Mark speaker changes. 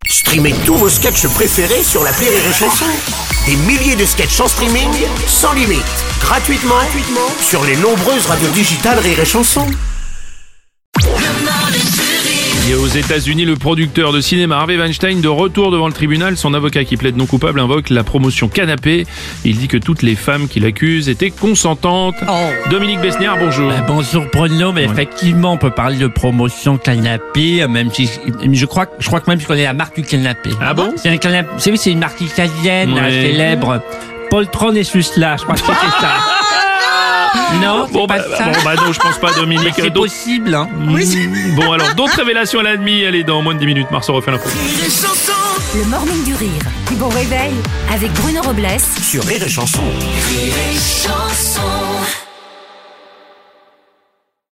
Speaker 1: Streamez tous vos sketchs préférés sur l'appli Rire et Chanson. Des milliers de sketchs en streaming, sans limite, gratuitement sur les nombreuses radios digitales Rire et Chanson.
Speaker 2: Et aux États-Unis, le producteur de cinéma Harvey Weinstein de retour devant le tribunal. Son avocat qui plaide non coupable invoque la promotion canapé. Il dit que toutes les femmes qui l'accusent étaient consentantes. Dominique Besniard, bonjour.
Speaker 3: Bonjour Bruno, mais effectivement on peut parler de promotion canapé, même si je crois que même je connais la marque du canapé.
Speaker 2: Ah bon?
Speaker 3: C'est un canapé, vous savez, c'est une marque italienne
Speaker 2: Ouais.
Speaker 3: célèbre, Poltron et Susla, je crois que c'est ça. Non, c'est pas ça.
Speaker 2: Non, je pense pas, Dominique.
Speaker 3: C'est possible, hein.
Speaker 2: Bon, alors, d'autres révélations à la demi. Allez, dans moins de 10 minutes, Marceau refait l'info.
Speaker 4: Le morning du rire. Du bon réveil avec Bruno Robles
Speaker 1: Sur Rire et Chanson.
Speaker 4: et Chanson.